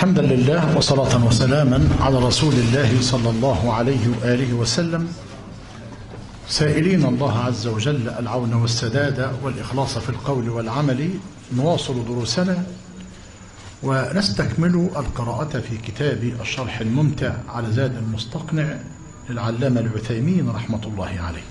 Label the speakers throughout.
Speaker 1: حمدا لله وصلاة وسلاما على رسول الله صلى الله عليه وآله وسلم، سائلين الله عز وجل العون والسداد والإخلاص في القول والعمل. نواصل دروسنا ونستكمل القراءة في كتاب الشرح الممتع على زاد المستقنع للعلامة العثيمين رحمة الله عليه.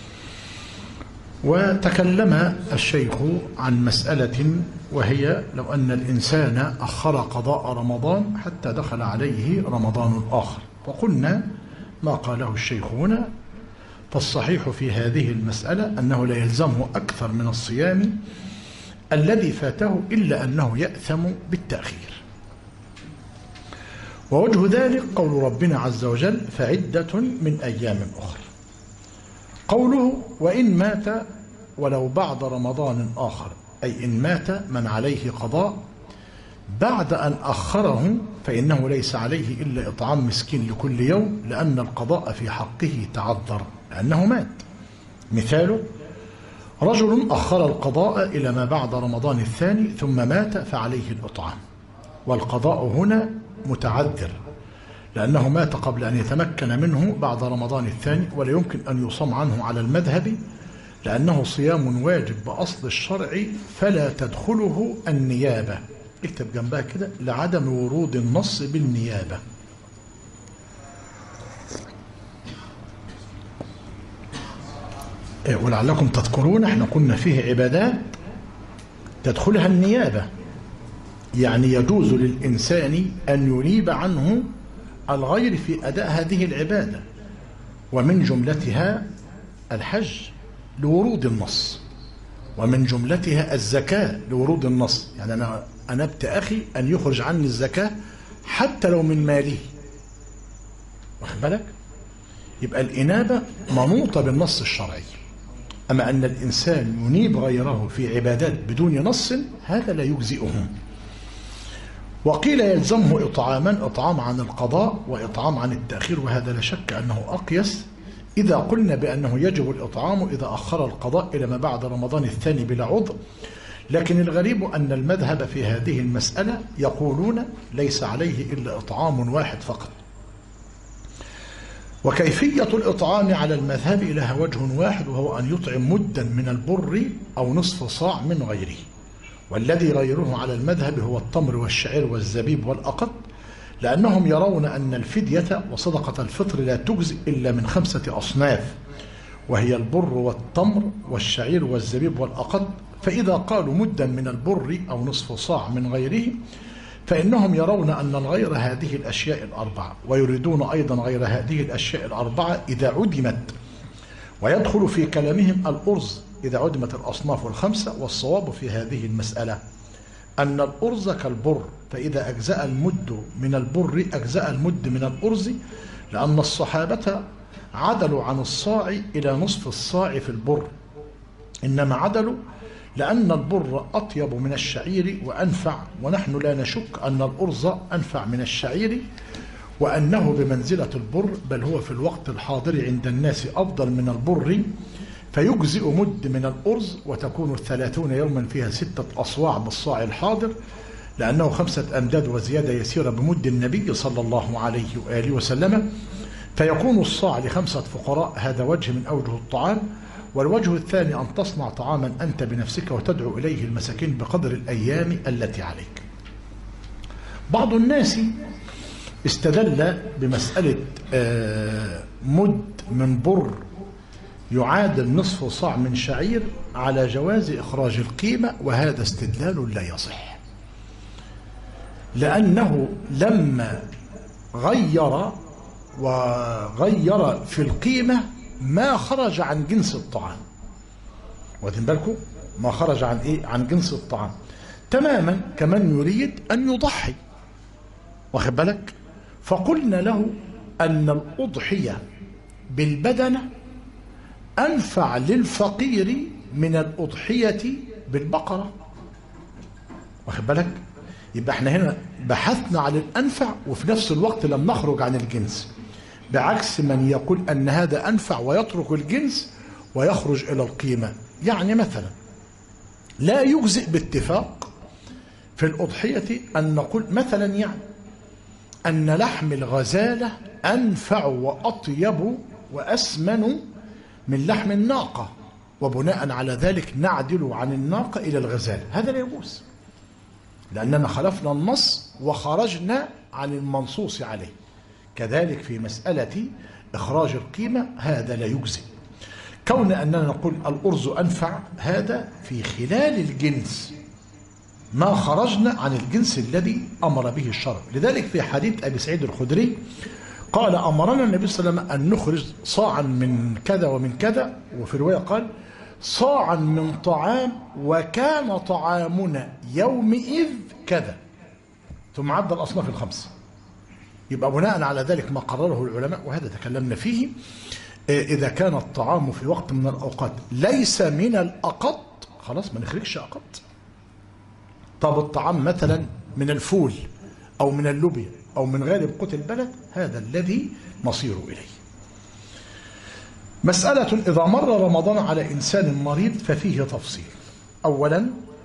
Speaker 1: وتكلم الشيخ عن مسألة، وهي لو أن الإنسان أخر قضاء رمضان حتى دخل عليه رمضان آخر، وقلنا ما قاله الشيخ هنا. فالصحيح في هذه المسألة أنه لا يلزمه أكثر من الصيام الذي فاته، إلا أنه يأثم بالتأخير. ووجه ذلك قول ربنا عز وجل: فعدة من أيام أخر. قوله: وإن مات ولو بعد رمضان آخر، أي إن مات من عليه قضاء بعد أن أخره فإنه ليس عليه إلا إطعام مسكين لكل يوم، لأن القضاء في حقه تعذر لأنه مات. مثاله: رجل أخر القضاء إلى ما بعد رمضان الثاني ثم مات فعليه الإطعام، والقضاء هنا متعذر لأنه مات قبل أن يتمكن منه بعد رمضان الثاني، ولا يمكن أن يصام عنه على المذهب، لأنه صيام واجب بأصل الشرع فلا تدخله النيابة. اكتب جنبها كده: لعدم ورود النص بالنيابة. ولعلكم تذكرون احنا كنا فيه عبادات تدخلها النيابة، يعني يجوز للإنسان أن ينيب عنه الغير في أداء هذه العبادة، ومن جملتها الحج لورود النص، ومن جملتها الزكاة لورود النص. يعني أنا أنبت أخي أن يخرج عني الزكاة حتى لو من ماله، واخد بالك؟ يبقى الإنابة منوطة بالنص الشرعي. أما أن الإنسان ينيب غيره في عبادات بدون نص، هذا لا يجزئه. وقيل يلزمه إطعامان: إطعام عن القضاء وإطعام عن التأخير، وهذا لا شك أنه أقيس إذا قلنا بأنه يجب الإطعام إذا أخر القضاء إلى ما بعد رمضان الثاني بلا عذر. لكن الغريب أن المذهب في هذه المسألة يقولون ليس عليه إلا إطعام واحد فقط. وكيفية الإطعام على المذهب لها وجه واحد، وهو أن يطعم مدا من البر أو نصف صاع من غيره. والذي غيره على المذهب هو التمر والشعير والزبيب والأقط، لأنهم يرون أن الفدية وصدقة الفطر لا تجزئ إلا من 5 أصناف، وهي البر والتمر والشعير والزبيب والأقط. فإذا قالوا مدا من البر أو نصف صاع من غيره، فإنهم يرون أن الغير هذه الأشياء الأربعة، ويريدون أيضا غير هذه الأشياء الأربعة إذا عدمت. ويدخل في كلامهم الأرز إذا عدمت الأصناف الخمسة. والصواب في هذه المسألة أن الأرز كالبر، فإذا أجزأ المد من البر أجزأ المد من الأرز، لأن الصحابة عدلوا عن الصاع إلى نصف الصاع في البر، إنما عدلوا لأن البر أطيب من الشعير وأنفع، ونحن لا نشك أن الأرز أنفع من الشعير، وأنه بمنزلة البر، بل هو في الوقت الحاضر عند الناس أفضل من البر. فيجزئ مد من الأرز، وتكون 30 يوما فيها 6 أصواع بالصاع الحاضر، لأنه 5 أمداد وزيادة يسيرة بمد النبي صلى الله عليه وآله وسلم. فيكون الصاع ل5 فقراء. هذا وجه من أوجه الطعام. والوجه الثاني أن تصنع طعاما أنت بنفسك وتدعو إليه المساكين بقدر الأيام التي عليك. بعض الناس استدل بمسألة مد من بر يعادل نصف صاع من شعير على جواز إخراج القيمة، وهذا استدلال لا يصح، لأنه لما غير في القيمة ما خرج عن جنس الطعام. واخدين بالكم؟ ما خرج عن إيه؟ عن جنس الطعام. تماما كمن يريد أن يضحي، واخد بالك؟ فقلنا له أن الأضحية بالبدنة أنفع للفقير من الأضحية بالبقرة، واخد بالك؟ يبقى احنا هنا بحثنا عن الأنفع وفي نفس الوقت لم نخرج عن الجنس، بعكس من يقول أن هذا أنفع ويترك الجنس ويخرج إلى القيمة. يعني مثلا لا يجزئ باتفاق في الأضحية أن نقول مثلا يعني أن لحم الغزالة أنفع وأطيب وأسمن من لحم الناقة، وبناء على ذلك نعدل عن الناقة إلى الغزالة. هذا لا يجوز، لأننا خالفنا النص وخرجنا عن المنصوص عليه. كذلك في مسألة إخراج القيمة هذا لا يجزي. كون أننا نقول الأرز أنفع هذا في خلال الجنس، ما خرجنا عن الجنس الذي أمر به الشرع. لذلك في حديث أبي سعيد الخدري قال أمرنا النبي صلى الله عليه وسلم أن نخرج صاعا من كذا ومن كذا، وفي رواية قال صاعا من طعام وكان طعامنا يومئذ كذا، ثم عد الأصناف الخمسة. يبقى بناء على ذلك ما قرره العلماء، وهذا تكلمنا فيه، إذا كان الطعام في وقت من الأوقات ليس من الأقط خلاص ما نخرجش أقط. طب الطعام مثلا من الفول أو من اللوبيا أو من غالب قوت البلد، هذا الذي نصير إليه. مسألة إذا مر رمضان على إنسان مريض ففيه تفصيل. أولا،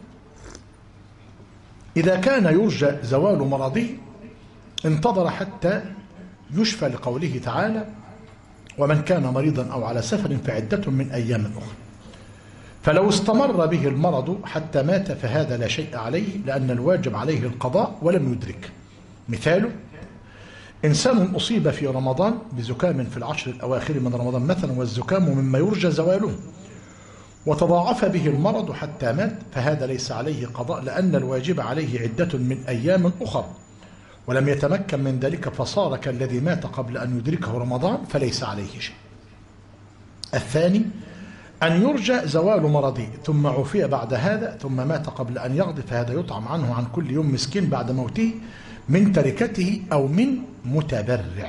Speaker 1: إذا كان يرجى زوال مرضه انتظر حتى يشفى، لقوله تعالى ومن كان مريضا أو على سفر فعدة من أيام أخرى. فلو استمر به المرض حتى مات فهذا لا شيء عليه، لأن الواجب عليه القضاء ولم يدرك. مثاله إنسان أصيب في رمضان بزكام في العشر الأواخر من رمضان مثلا، والزكام مما يرجى زواله، وتضاعف به المرض حتى مات، فهذا ليس عليه قضاء، لأن الواجب عليه عدة من أيام أخر، ولم يتمكن من ذلك فصار كالذي مات قبل أن يدركه رمضان، فليس عليه شيء. الثاني أن يرجى زوال مرضه ثم عفي بعد هذا ثم مات قبل أن يقضي، فهذا يطعم عنه عن كل يوم مسكين بعد موته من تركته أو من متبرع.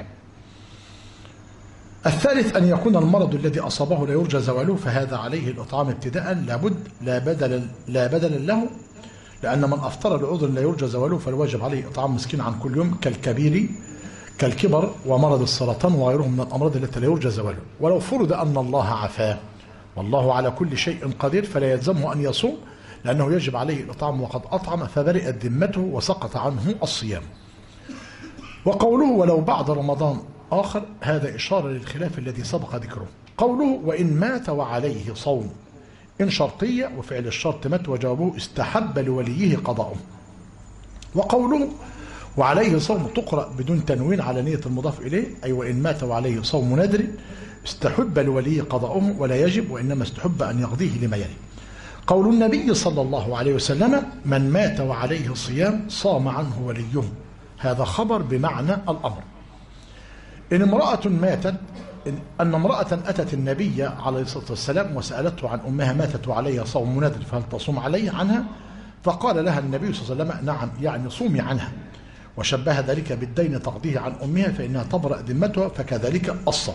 Speaker 1: الثالث أن يكون المرض الذي أصابه لا يرجى زواله، فهذا عليه الإطعام ابتداء لابد لا بدل له، لأن من أفطر لعذر لا يرجى زواله فالواجب عليه إطعام مسكين عن كل يوم، كالكبر ومرض السرطان وغيرهم من الأمراض التي لا يرجى زواله. ولو فرض أن الله عافاه والله على كل شيء قدير فلا يلزمه أن يصوم، لأنه يجب عليه الإطعام وقد أطعم فبرئت ذمته وسقط عنه الصيام. وقوله ولو بعد رمضان آخر هذا إشارة للخلاف الذي سبق ذكره. قوله وإن مات وعليه صوم، إن شرطية وفعل الشرط مات وجوابه استحب لوليه قضاؤه. وقوله وعليه صوم تقرأ بدون تنوين على نية المضاف إليه، أي وإن مات وعليه صوم نادر استحب لوليه قضاؤه ولا يجب، وإنما استحب أن يقضيه لما يلي. قول النبي صلى الله عليه وسلم من مات وعليه صيام صام عنه وليه، هذا خبر بمعنى الأمر. إن امرأة ماتت، أن امرأة أتت النبي عليه الصلاة والسلام وسألته عن أمها ماتت وعليها صوم نادر فهل تصوم عليه عنها؟ فقال لها النبي صلى الله عليه وسلم نعم، يعني صومي عنها، وشبه ذلك بالدين تقضيه عن أمها فإنها تبرأ ذمتها، فكذلك الصوم.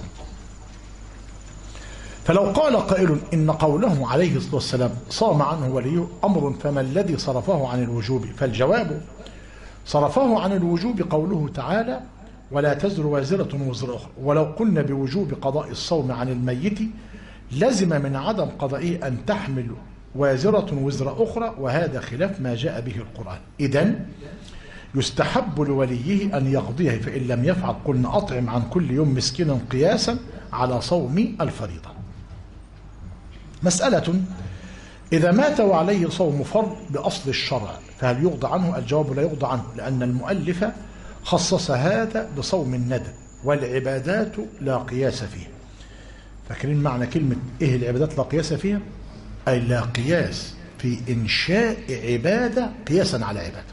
Speaker 1: فلو قال قائل إن قوله عليه الصلاة والسلام صام عنه وليه أمر، فما الذي صرفه عن الوجوب؟ فالجواب صرفه عن الوجوب قوله تعالى ولا تزر وازرة وزر أخرى. ولو قلنا بوجوب قضاء الصوم عن الميت لزم من عدم قضائه أن تحمل وازرة وزر أخرى، وهذا خلاف ما جاء به القرآن. إذن يستحب لوليه أن يقضيه، فإن لم يفعل قلنا أطعم عن كل يوم مسكينا قياسا على صوم الفريضة. مسألة إذا مات وعليه صوم فرض بأصل الشرع فهل يقضى عنه؟ الجواب لا يقضى عنه، لأن المؤلف خصص هذا بصوم الندب، والعبادات لا قياس فيها. فاكرين معنى كلمة إيه العبادات لا قياس فيها؟ أي لا قياس في إنشاء عبادة قياسا على عبادة.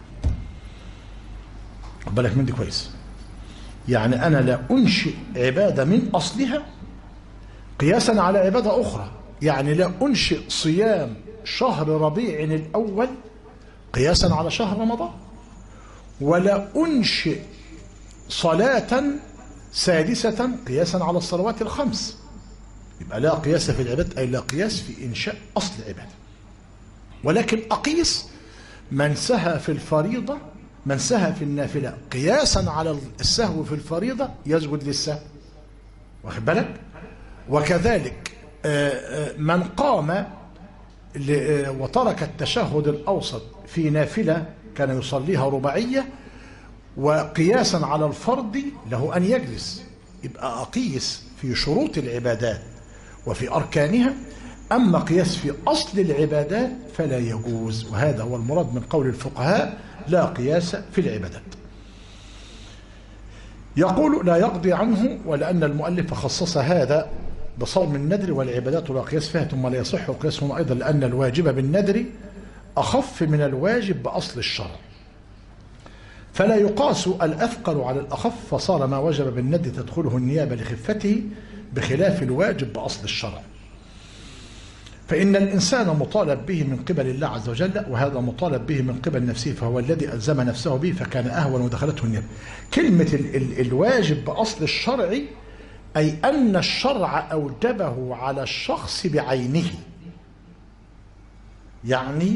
Speaker 1: بالك من دي كويس، يعني أنا لا أنشئ عبادة من أصلها قياسا على عبادة أخرى. يعني لا أنشئ صيام شهر ربيع الأول قياسا على شهر رمضان، ولا أنشئ صلاة سادسة قياسا على الصلوات الخمس. يبقى لا قياس في العبادة، أي لا قياس في إنشاء أصل العبادة. ولكن أقيس من سهى في الفريضة، من سهى في النافلة قياسا على السهو في الفريضة يسجد للسهو، واخد بالك؟ وكذلك من قام وترك التشهد الأوسط في نافلة كان يصليها رباعية وقياسا على الفرض له أن يجلس، يبقى أقيس في شروط العبادات وفي أركانها، أما قياس في أصل العبادات فلا يجوز. وهذا هو المراد من قول الفقهاء: لا قياس في العبادات. يقول: لا يقضي عنه، ولأن المؤلف خصص هذا بصوم النذر والعبادات لا قياس فيها، ثم لا يصح القياس هنا أيضا، لأن الواجب بالنذر أخف من الواجب بأصل الشرع، فلا يقاس الأثقل على الأخف، فصار ما وجب بالنذر تدخله النيابة لخفته بخلاف الواجب بأصل الشرع. فإن الإنسان مطالب به من قبل الله عز وجل، وهذا مطالب به من قبل نفسه، فهو الذي ألزم نفسه به فكان أهون ودخلته النيابة. كلمة الواجب بأصل الشرع أي أن الشرع أوجبه على الشخص بعينه، يعني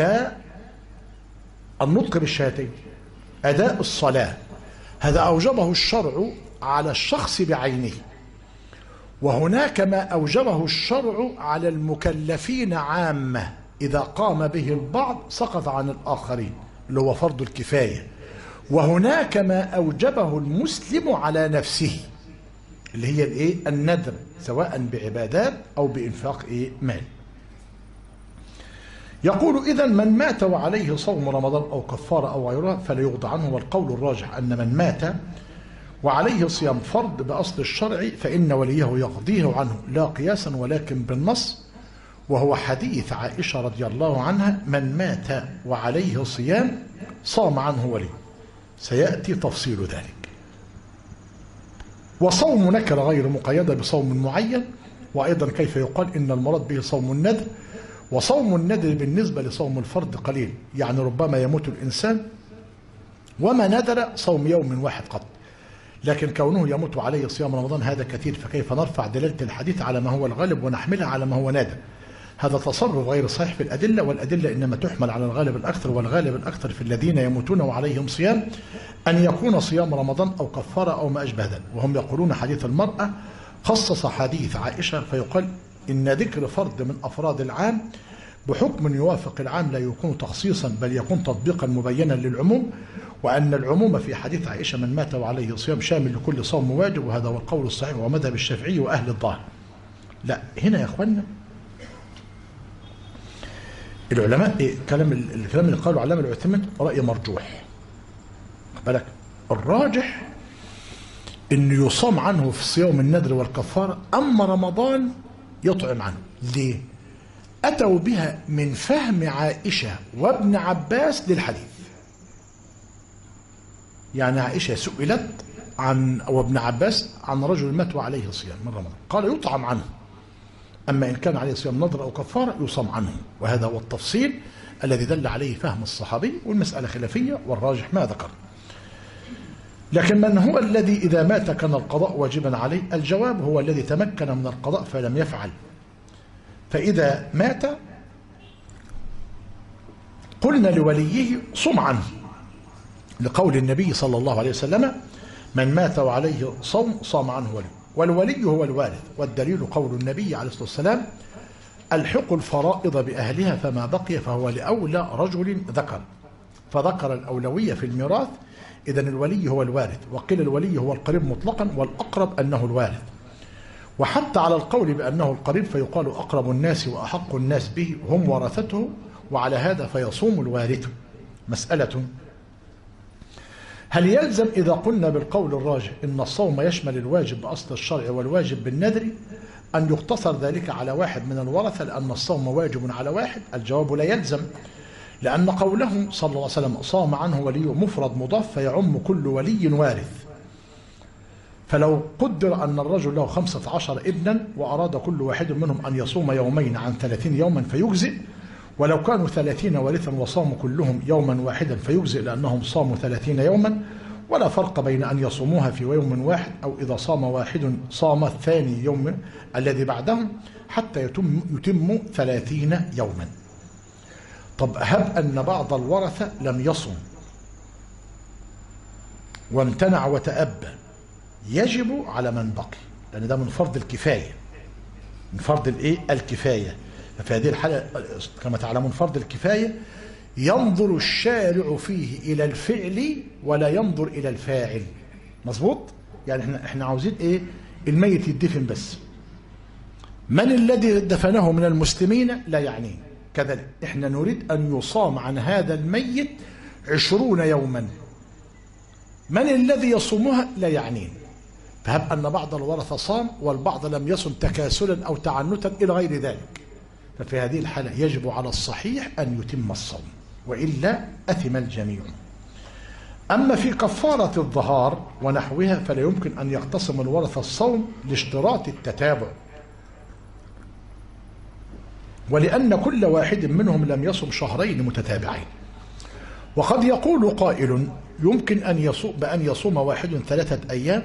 Speaker 1: كالنطق بالشهادتين، أداء الصلاة، هذا أوجبه الشرع على الشخص بعينه. وهناك ما أوجبه الشرع على المكلفين عامة، إذا قام به البعض سقط عن الآخرين، اللي هو فرض الكفاية. وهناك ما أوجبه المسلم على نفسه، اللي هي النذر، سواء بعبادات أو بإنفاق مال. يقول: إذن من مات وعليه صوم رمضان أو كفارة أو غيرها فلا يقضى عنه. والقول الراجح أن من مات وعليه صيام فرض بأصل الشرع فإن وليه يقضيه عنه، لا قياسا ولكن بالنص، وهو حديث عائشة رضي الله عنها: من مات وعليه صيام صام عنه وليه. سيأتي تفصيل ذلك. وصوم نكرة غير مقيدة بصوم معين. وأيضا كيف يقال إن المراد به صوم النذر، وصوم النذر بالنسبة لصوم الفرض قليل، يعني ربما يموت الإنسان وما نذر صوم يوم واحد قط، لكن كونه يموت عليه صيام رمضان هذا كثير، فكيف نرفع دلالة الحديث على ما هو الغالب ونحملها على ما هو نادر؟ هذا تصرف غير صحيح في الأدلة، والأدلة إنما تحمل على الغالب الأكثر، والغالب الأكثر في الذين يموتون وعليهم صيام أن يكون صيام رمضان أو كفارة أو ما أشبه ذلك. وهم يقولون حديث المرأة خصص حديث عائشة، فيقال إن ذكر فرد من أفراد العام بحكم يوافق العام لا يكون تخصيصا بل يكون تطبيقا مبينا للعموم، وأن العموم في حديث عائشة من مات وعليه صيام شامل لكل صوم واجب، وهذا هو القول الصحيح ومذهب الشافعي وأهل الظاهر. لا، هنا يا أخوانا العلماء الكلام اللي قالوا علامة العثمان رأي مرجوح. بالك الراجح إنه يصام عنه في صيام النذر والكفارة، أما رمضان يطعم عنه. ليه؟ أتوا بها من فهم عائشة وابن عباس للحديث. يعني عائشة سئلت عن أو ابن عباس عن رجل مات وعليه صيام من رمضان، قال يطعم عنه، أما إن كان عليه صيام نذر أو كفارة يصام عنه. وهذا هو التفصيل الذي دل عليه فهم الصحابي، والمسألة خلافية والراجح ما ذكر. لكن من هو الذي إذا مات كان القضاء واجبا عليه؟ الجواب هو الذي تمكن من القضاء فلم يفعل. فإذا مات قلنا لوليه صم عنه، لقول النبي صلى الله عليه وسلم: من مات وعليه صوم صام عنه ولي. والولي هو الوارث، والدليل قول النبي عليه الصلاة والسلام: الحقوا الفرائض بأهلها فما بقي فهو لأولى رجل ذكر، فذكر الأولوية في الميراث. إذن الولي هو الوارث، وقيل الولي هو القريب مطلقا، والأقرب أنه الوارث. وحتى على القول بأنه القريب فيقال أقرب الناس وأحق الناس به هم ورثته، وعلى هذا فيصوم الوارث. مسألة: هل يلزم إذا قلنا بالقول الراجح إن الصوم يشمل الواجب بأصل الشرع والواجب بالنذر أن يقتصر ذلك على واحد من الورثة لأن الصوم واجب على واحد؟ الجواب: لا يلزم، لأن قوله صلى الله عليه وسلم صام عنه ولي مفرد مضاف فيعم كل ولي وارث. فلو قدر أن الرجل له 15 ابنا وأراد كل واحد منهم أن يصوم يومين عن 30 يوما فيجزئ، ولو كانوا 30 وارثا وصاموا كلهم يوما واحدا فيجزئ لأنهم صاموا 30 يوما، ولا فرق بين أن يصوموها في يوم واحد أو إذا صام واحد صام الثاني يوم الذي بعدهم حتى يتم 30 يوما. طب هب أن بعض الورثة لم يصم وامتنع وتأبى، يجب على من بقي، لأن ده من فرض الكفاية، من فرض الكفاية. ففي هذه الحالة كما تعلمون فرض الكفاية ينظر الشارع فيه إلى الفعل ولا ينظر إلى الفاعل. مظبوط؟ يعني احنا عاوزين ايه؟ الميت يدفن بس. من الذي دفنه من المسلمين لا يعنيه. كذلك احنا نريد أن يصام عن هذا الميت 20 يوما. من الذي يصومها لا يعنيه. فهب أن بعض الورثة صام والبعض لم يصم تكاسلا أو تعنتا إلى غير ذلك، ففي هذه الحالة يجب على الصحيح أن يتم الصوم، وإلا أثم الجميع. أما في كفارة الظهار ونحوها فلا يمكن أن يقتسم الورثة الصوم لاشتراط التتابع، ولأن كل واحد منهم لم يصم شهرين متتابعين. وقد يقول قائل يمكن بأن يصوم واحد 3 أيام،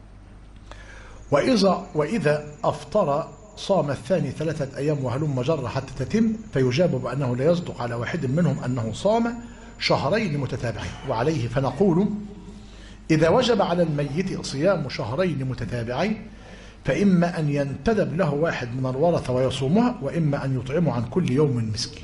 Speaker 1: وإذا أفطر صام الثاني 3 أيام وهلم جر حتى تتم، فيجاب بأنه لا يصدق على واحد منهم أنه صام شهرين متتابعين. وعليه فنقول إذا وجب على الميت صيام شهرين متتابعين فإما أن ينتدب له واحد من الورثة ويصومها، وإما أن يطعمه عن كل يوم مسكين.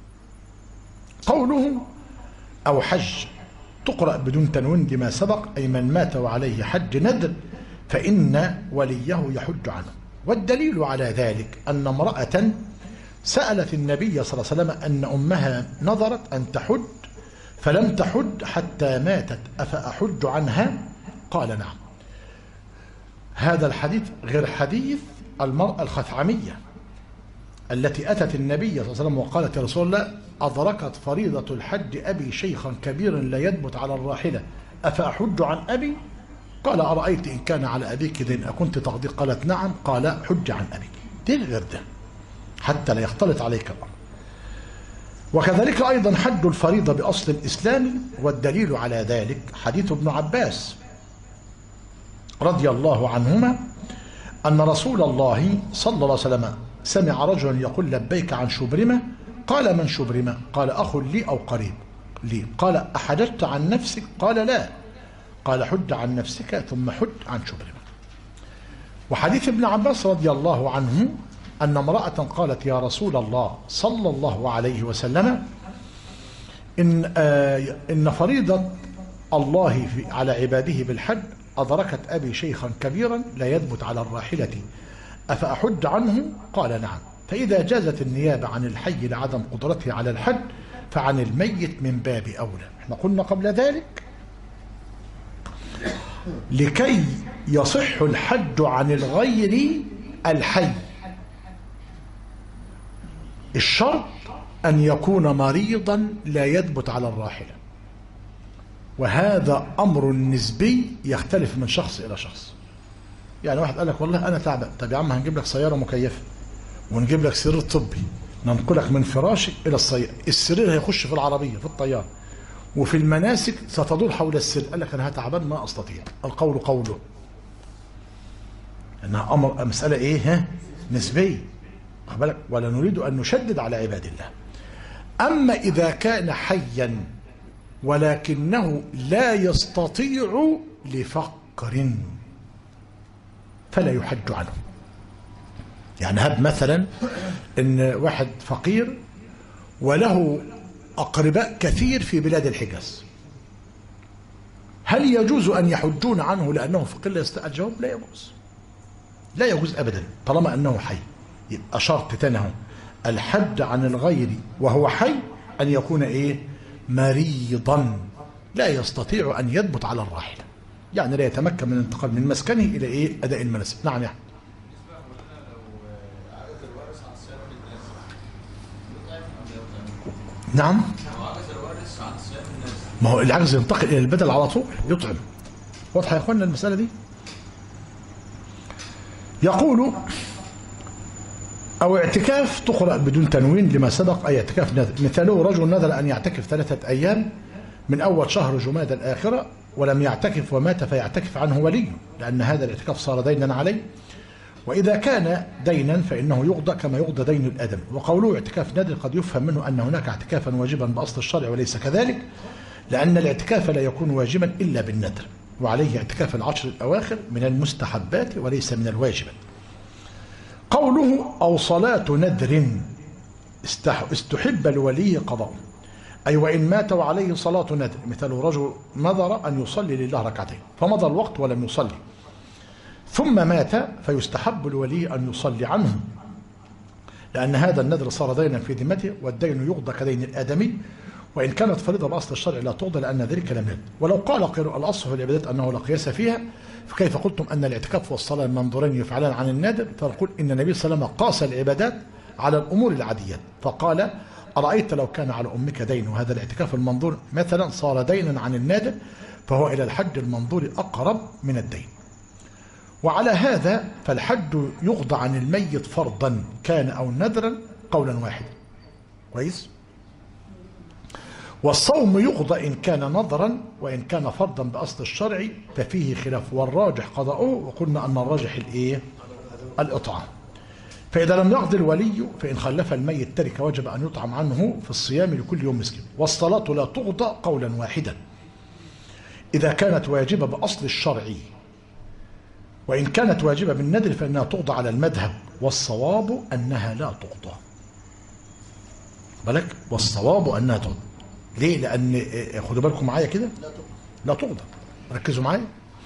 Speaker 1: قوله أو حج تقرأ بدون تنوين لما سبق، أي من مات وعليه حج ندر فإن وليه يحج عنه. والدليل على ذلك أن امرأة سألت النبي صلى الله عليه وسلم أن أمها نظرت أن تحج فلم تحج حتى ماتت، أفأحج عنها؟ قال نعم. هذا الحديث غير حديث المرأة الخثعمية التي أتت النبي صلى الله عليه وسلم وقالت يا رسول الله أدركت فريضة الحج أبي شيخا كبيرا لا يثبت على الراحلة أفأحج عن أبي؟ قال أرأيت إن كان على أبيك دين أكنت تقضي؟ قالت نعم. قال حج عن أبيك. دين غير ده حتى لا يختلط عليك الأمر. وكذلك أيضا حج الفريضة بأصل الإسلام، والدليل على ذلك حديث ابن عباس رضي الله عنهما أن رسول الله صلى الله عليه وسلم سمع رجلا يقول لبيك عن شبرمة. قال من شبرمة؟ قال أخ لي أو قريب لي. قال أحججت عن نفسك؟ قال لا. قال حج عن نفسك ثم حج عن شبرمة. وحديث ابن عباس رضي الله عنه أن امرأة قالت يا رسول الله صلى الله عليه وسلم إن فريضة الله على عباده بالحج أدركت أبي شيخا كبيرا لا يثبت على الراحلة أفأحج عنه؟ قال نعم. فإذا جازت النيابة عن الحي لعدم قدرته على الحج فعن الميت من باب أولى. احنا قلنا قبل ذلك لكي يصح الحج عن الغير الحي الشرط أن يكون مريضا لا يثبت على الراحلة، وهذا أمر نسبي يختلف من شخص إلى شخص. يعني واحد قال لك والله أنا تعبان، طب يا عم هنجيب لك سيارة مكيفة ونجيب لك سرير طبي ننقلك من فراشك إلى السيارة، السرير هيخش في العربية في الطيارة وفي المناسك ستدور حول السرير. قال لك أنا تعبان ما أستطيع. القول قوله أنها أمر مسألة إيه؟ نسبية، ولا نريد أن نشدد على عباد الله. أما إذا كان حيا ولكنه لا يستطيع لفقر فلا يحج عنه. يعني هب مثلا إن واحد فقير وله أقرباء كثير في بلاد الحجاز، هل يجوز أن يحجون عنه لأنه فقير لا يستطيع؟ الجواب لا يجوز، لا يجوز أبدا طالما أنه حي. يبقى شرط تاني الحج عن الغير وهو حي أن يكون إيه؟ مريضا لا يستطيع أن يثبت على الراحلة، يعني لا يتمكن من الانتقال من مسكنه إلى إيه؟ أداء المناسك. نعم يعني نعم، ما هو العجز ينتقل إلى البدل على طول يطعم. واضحة يا أخوانا المسألة دي؟ يقول أو اعتكاف تقرأ بدون تنوين لما سبق، أي اعتكاف نذر. مثاله رجل نذر أن يعتكف 3 أيام من أول شهر جمادى الآخرة ولم يعتكف ومات فيعتكف عنه وليه، لأن هذا الاعتكاف صار دينا عليه، وإذا كان دينا فإنه يقضى كما يقضى دين الآدم. وقوله اعتكاف نذر قد يفهم منه أن هناك اعتكافا واجبا بأصل الشرع وليس كذلك، لأن الاعتكاف لا يكون واجبا إلا بالنذر، وعليه اعتكاف العشر الأواخر من المستحبات وليس من الواجبات. قوله أو صلاة نذر استحب الولي قضاء، أي وإن مات وعليه صلاة ندر، مثل رجل نذر أن يصلي لله ركعتين فمضى الوقت ولم يصلي ثم مات، فيستحب الولي أن يصلي عنه، لأن هذا النذر صار دينا في ذمته، والدين يقضى كدين الآدمي، وإن كانت فريضة بأصل الشرع لا تقضى لأن ذلك لم يرد. ولو قال قائل الأصل في العبادات أنه لا قياس فيها، فكيف قلتم أن الاعتكاف والصلاة المنظورين يفعلان عن النادر؟ فنقول إن النبي صلى الله عليه وسلم قاس العبادات على الأمور العاديات، فقال أرأيت لو كان على أمك دين، وهذا الاعتكاف المنظور مثلا صار دينا عن النادر، فهو إلى الحج المنظور أقرب من الدين. وعلى هذا فالحج يقضى عن الميت فرضا كان أو نذرا قولا واحدا. كويس؟ والصوم يقضى إن كان نظرا، وإن كان فرضا بأصل الشرع ففيه خلاف، والراجح قضاؤه، وقلنا أن الراجح الإيه؟ الإطعام. فإذا لم يقضي الولي فإن خلف الميت ترك وجب أن يطعم عنه في الصيام لكل يوم مسكين. والصلاة لا تقضى قولا واحدا إذا كانت واجبة بأصل الشرع، وإن كانت واجبة بالندر فإنها تقضى على المذهب، والصواب أنها لا تقضى. بالك؟ والصواب أنها تقضى. ليه؟ لأن خدوا بالكم معايا كده، لا تقضى. ركزوا معايا.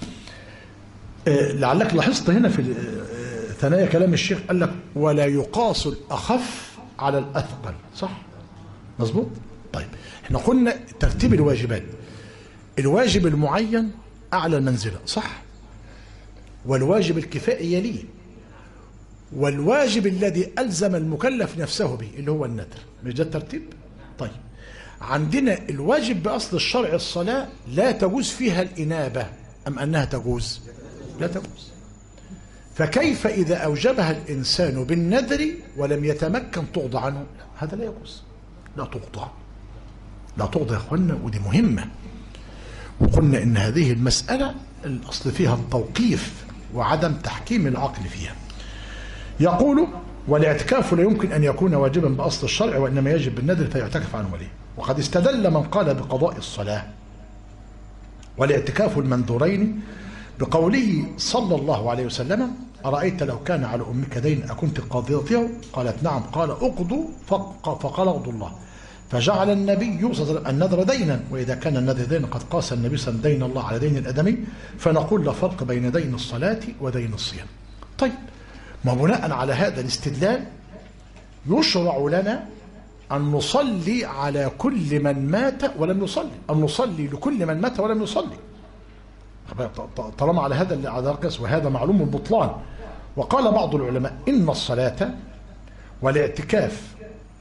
Speaker 1: لعلك لاحظت هنا في ثنايا كلام الشيخ قال لك ولا يقاس الأخف على الأثقل، صح؟ مظبوط؟ طيب احنا قلنا ترتيب الواجبات، الواجب المعين أعلى المنزلة، صح؟ والواجب الكفائي يليه، والواجب الذي ألزم المكلف نفسه به اللي هو النذر. مش ده الترتيب؟ طيب عندنا الواجب بأصل الشرع الصلاة لا تجوز فيها الإنابة، أم أنها تجوز؟ لا تجوز. فكيف إذا أوجبها الإنسان بالنذر ولم يتمكن تقضى عنه؟ هذا لا يجوز، لا تقضى، لا تقضى يا أخوانا، ودي مهمة. وقلنا إن هذه المسألة الأصل فيها التوقيف وعدم تحكيم العقل فيها. يقول والاعتكاف لا يمكن أن يكون واجبا بأصل الشرع، وإنما يجب بالنذر فيعتكف عن وليه. وقد استدل من قال بقضاء الصلاة والاعتكاف المنذورين بقوله صلى الله عليه وسلم أرأيت لو كان على أمك دين أكنت قاضيته؟ قالت نعم، قال اقضوا، فقال اقضوا الله، فجعل النبي صلى الله عليه وسلم النذر دينا، وإذا كان النذر دينا قد قاس النبي صلى الله عليه وسلم دين الله على دين الأدمي، فنقول لا فرق بين دين الصلاة ودين الصيام. طيب ما بناء على هذا الاستدلال يشرع لنا أن نصلي على كل من مات ولم يصلي، أن نصلي لكل من مات ولم يصلي، طالما على هذا القياس، وهذا معلوم البطلان. وقال بعض العلماء إن الصلاة والاعتكاف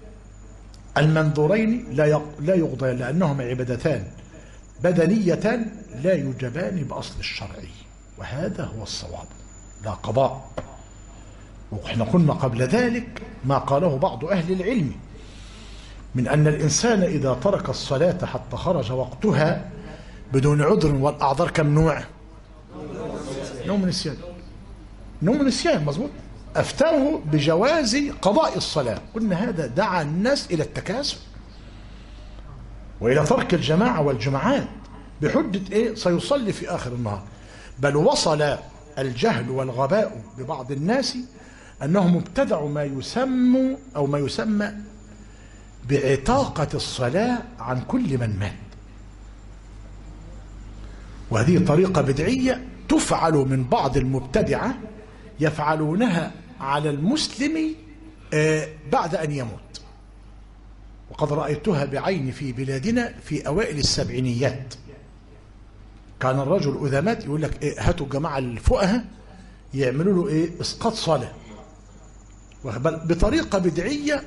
Speaker 1: المنذورين لا يقضيان، لأنهما عبادتان بدنيتان لا يوجبان بأصل الشرع، وهذا هو الصواب، لا قضاء. وإحنا قلنا قبل ذلك ما قاله بعض أهل العلم من أن الإنسان إذا ترك الصلاة حتى خرج وقتها بدون عذر، والأعذار كم نوع؟ نوم نسيان، نوم نسيان، مظبوط. أفتاه بجواز قضاء الصلاة، قلنا هذا دعا الناس إلى التكاسل وإلى ترك الجماعة والجماعات بحجة إيه؟ سيصلي في آخر النهار. بل وصل الجهل والغباء ببعض الناس أنهم ابتدعوا ما يسمى بعتاقة الصلاة عن كل من مات، وهذه طريقة بدعية تفعل من بعض المبتدعة يفعلونها على المسلم بعد أن يموت. وقد رأيتها بعيني في بلادنا في أوائل السبعينيات. كان الرجل إذا مات يقول لك إيه، هاتوا الجماعة الفقهاء يعملوا له إيه، إسقاط صلاة، بطريقة بدعية،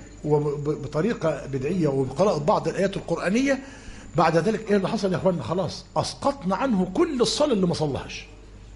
Speaker 1: وبقراءة بعض الآيات القرآنية. بعد ذلك إيه اللي حصل يا أخواننا؟ خلاص أسقطنا عنه كل الصلاة اللي ما صلىهاش،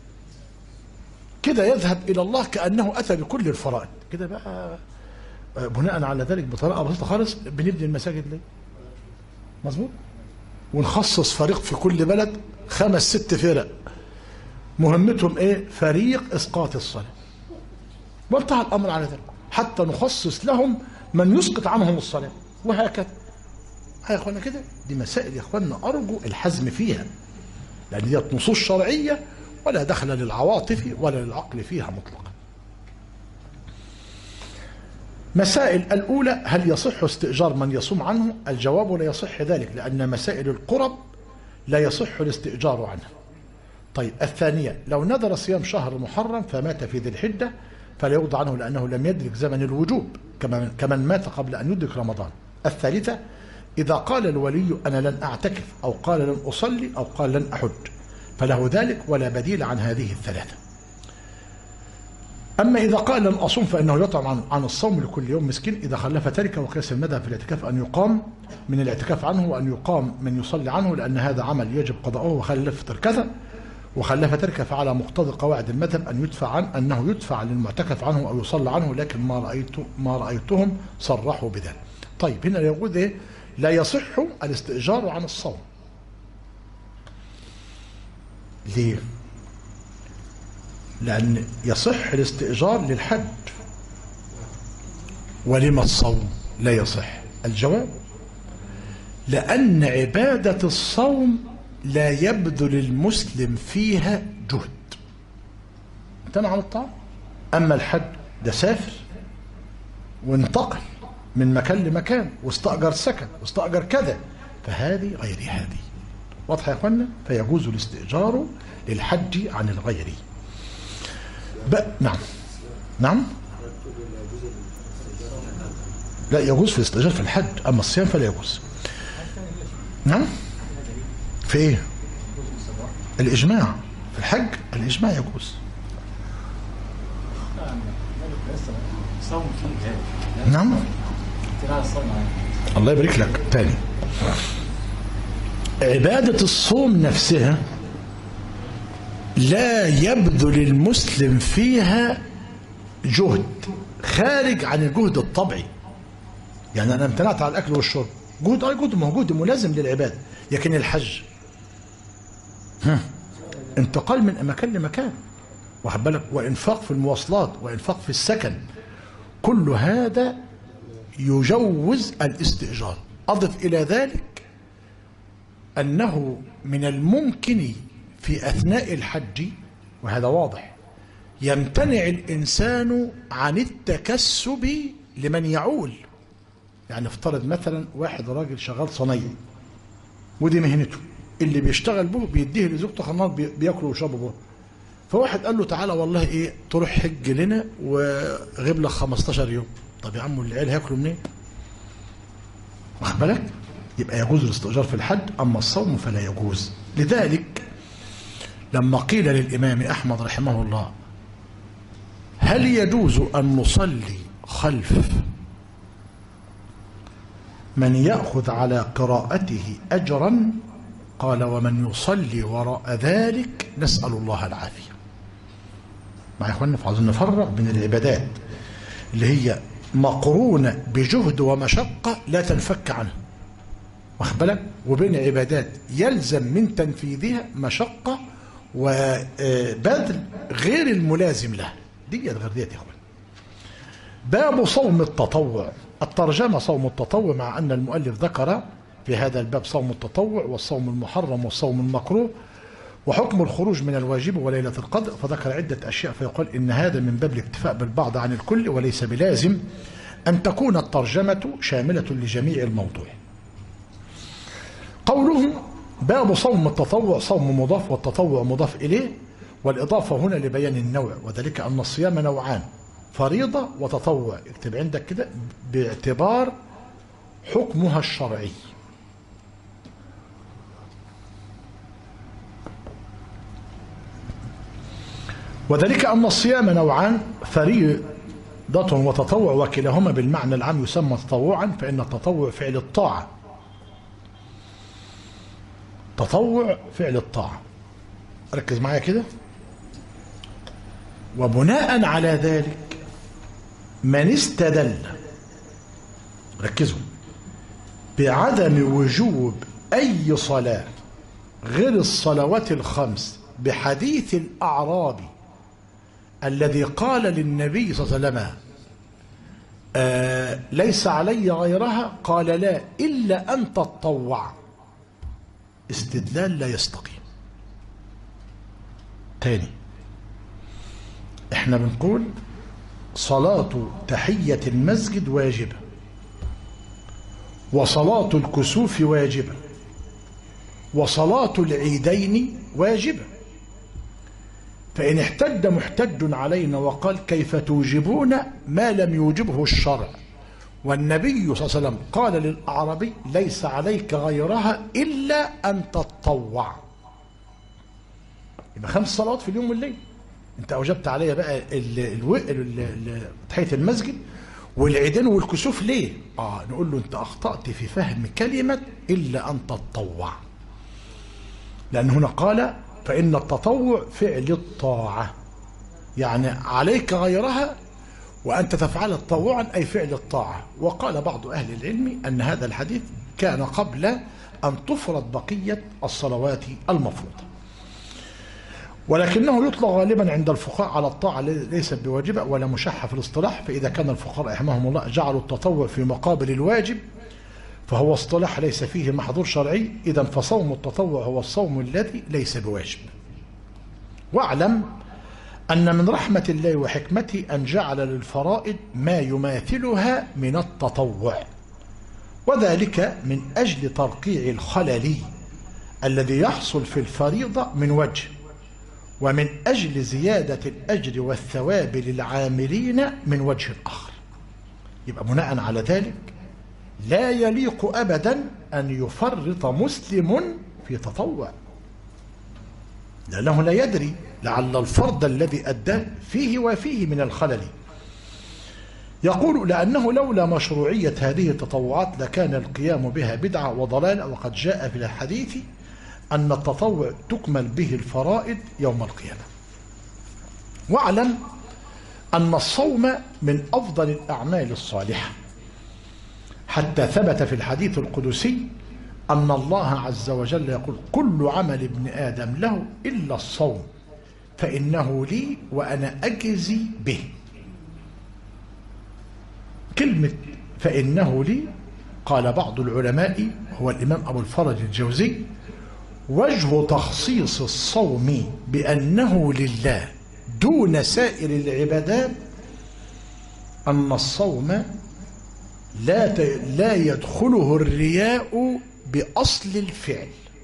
Speaker 1: كده يذهب إلى الله كأنه أتى بكل الفرائض. كده بقى بناء على ذلك بطريقة بسيطة خالص بنبني المساجد ليه؟ مظبوط. ونخصص فريق في كل بلد 5-6 فرق مهمتهم إيه؟ فريق إسقاط الصلاة، وانتهى الأمر على ذلك، حتى نخصص لهم من يسقط عنهم الصلاة، وهكذا. يا اخوانا كده دي مسائل يا اخوانا ارجو الحزم فيها، لان دي نصوص شرعيه ولا دخل للعواطف ولا للعقل فيها مطلقا. مسائل الأولى: هل يصح استئجار من يصوم عنه؟ الجواب: لا يصح ذلك، لأن مسائل القرب لا يصح الاستئجار عنها. طيب، الثانية: لو نذر صيام شهر محرم فمات في ذي الحجة فلا يقضى عنه لأنه لم يدرك زمن الوجوب كمن مات قبل أن يدرك رمضان. الثالثة: إذا قال الولي أنا لن أعتكف، أو قال لن أصلي، أو قال لن أحج، فله ذلك ولا بديل عن هذه الثلاثة. أما إذا قال لن أصوم فإنه يطعم عن الصوم لكل يوم مسكين إذا خلف تركه. وقياس المذهب في الاعتكاف أن يقام من الاعتكاف عنه وأن يقام من يصلي عنه، لأن هذا عمل يجب قضاؤه. وخلف تركه فعلى مقتضى قواعد المذهب أنه يدفع للمعتكف عنه أو يصلى عنه، لكن ما رأيتهم صرحوا بذلك. طيب، هنا يقول إيه؟ لا يصح الاستئجار عن الصوم. ليه؟ لأن يصح الاستئجار للحج، ولما الصوم لا يصح؟ الجواب: لأن عبادة الصوم لا يبذل المسلم فيها جهد، امتنع عن الطعام. أما الحج ده سافر وانتقل من مكان لمكان واستأجر سكن واستأجر كذا، فهذه غير هذه. واضح يا اخوانا؟ فيجوز الاستئجار للحج عن الغير. نعم. لا يجوز في الاستئجار في الحج، أما الصيام فلا يجوز. نعم. في ايه؟ الإجماع في الحج، الإجماع يجوز. نعم. الله يبارك لك. تاني، عبادة الصوم نفسها لا يبذل المسلم فيها جهد خارج عن الجهد الطبيعي. يعني أنا امتنعت على الأكل والشرب، جهد موجود ملازم للعبادة. لكن الحج انتقال من مكان لمكان، واخد بالك، وإنفاق في المواصلات، وإنفاق في السكن، كل هذا يجوز الاستئجار. أضف إلى ذلك أنه من الممكن في أثناء الحج، وهذا واضح، يمتنع الإنسان عن التكسب لمن يعول. يعني افترض مثلا واحد راجل شغال صنايعي ودي مهنته، اللي بيشتغل به بيديه لزوجته خناط بياكلوا ويشربوا به. فواحد قال له تعالى والله ايه تروح حج لنا وغيب لك 15 يوم. طب يا عم العيال هياكلوا منين؟ واخد بالك؟ يبقى يجوز الاستئجار في الحج، اما الصوم فلا يجوز. لذلك لما قيل للامام احمد رحمه الله هل يجوز ان نصلي خلف من يأخذ على قراءته أجرا؟ قال: ومن يصلي وراء ذلك نسأل الله العافية. مع إخواننا، فعاوزين نفرق بين العبادات اللي هي مقرونة بجهد ومشقة لا تنفك عنها، واخد بالك، وبين عبادات يلزم من تنفيذها مشقة وبذل غير الملازم لها. ديت غير ديت يا إخوان. باب صوم التطوع. الترجمة صوم التطوع، مع أن المؤلف ذكر في هذا الباب صوم التطوع والصوم المحرم والصوم المكروه وحكم الخروج من الواجب وليلة القدر، فذكر عدة أشياء، فيقول إن هذا من باب الاكتفاء بالبعض عن الكل، وليس بلازم أن تكون الترجمة شاملة لجميع الموضوع. قوله باب صوم التطوع، صوم مضاف والتطوع مضاف إليه، والإضافة هنا لبيان النوع، وذلك أن الصيام نوعان: فريضة وتطوع. اكتب عندك كده باعتبار حكمها الشرعي. وذلك أن الصيام نوعان: فريضة وتطوع، وكلاهما بالمعنى العام يسمى تطوعا، فإن التطوع فعل الطاعة. تطوع فعل الطاعة. ركز معايا كده. وبناء على ذلك من استدل، ركزوا، بعدم وجوب أي صلاة غير الصلوات الخمس بحديث الأعرابي الذي قال للنبي صلى الله عليه وسلم ليس علي غيرها، قال: لا إلا أن تتطوع، استدلال لا يستقيم. تاني، احنا بنقول صلاة تحية المسجد واجبة، وصلاة الكسوف واجبة، وصلاة العيدين واجبة. فإن احتج محتج علينا وقال كيف توجبون ما لم يوجبه الشرع، والنبي صلى الله عليه وسلم قال للأعرابي ليس عليك غيرها إلا أن تتطوع. يبقى 5 صلوات في اليوم والليل. انت أوجبت عليا بقى تحية المسجد والعيدين والكسوف ليه؟ نقول له انت أخطأت في فهم كلمة إلا أن تتطوع، لأن هنا قال فإن التطوع فعل الطاعة، يعني عليك غيرها وأنت تفعل تطوعا أي فعل الطاعة. وقال بعض أهل العلم أن هذا الحديث كان قبل أن تفرض بقية الصلوات المفروضة، ولكنه يطلق غالبا عند الفقهاء على الطاعة ليست بواجبة ولا مشحة في الاصطلاح. فإذا كان الفقهاء رحمهم الله جعلوا التطوع في مقابل الواجب فهو اصطلاح ليس فيه محظور شرعي، إذن فصوم التطوع هو الصوم الذي ليس بواجب. واعلم أن من رحمة الله وحكمته أن جعل للفرائض ما يماثلها من التطوع، وذلك من أجل ترقيع الخلل الذي يحصل في الفريضة من وجه، ومن أجل زيادة الأجر والثواب للعاملين من وجه آخر. يبقى بناء على ذلك لا يليق أبدا أن يفرط مسلم في تطوع، لأنه لا يدري لعل الفرض الذي أداه فيه وفيه من الخلل. يقول لأنه لولا مشروعية هذه التطوعات لكان القيام بها بدعة وضلال، وقد جاء في الحديث أن التطوع تكمل به الفرائض يوم القيامة. واعلم أن الصوم من أفضل الأعمال الصالحة، حتى ثبت في الحديث القدسي أن الله عز وجل يقول كل عمل ابن آدم له إلا الصوم فإنه لي وأنا أجزي به. كلمة فإنه لي قال بعض العلماء هو الإمام أبو الفرج الجوزي وجه تخصيص الصوم بأنه لله دون سائر العبادات أن الصوم لا يدخله الرياء بأصل الفعل.